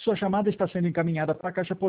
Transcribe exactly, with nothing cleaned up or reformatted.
Sua chamada está sendo encaminhada para a caixa